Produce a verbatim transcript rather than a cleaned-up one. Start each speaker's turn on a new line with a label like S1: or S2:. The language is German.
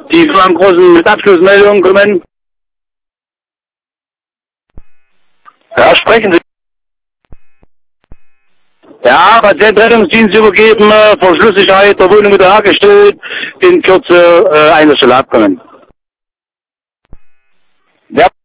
S1: Die am großen mit Abschlussmeldungen kommen. Ja, sprechen Sie. Ja, Patientenrettungsdienst übergeben, äh, Verschlusssicherheit der Wohnung wiederhergestellt, in Kürze äh, eine Stelle abkommen. Ja.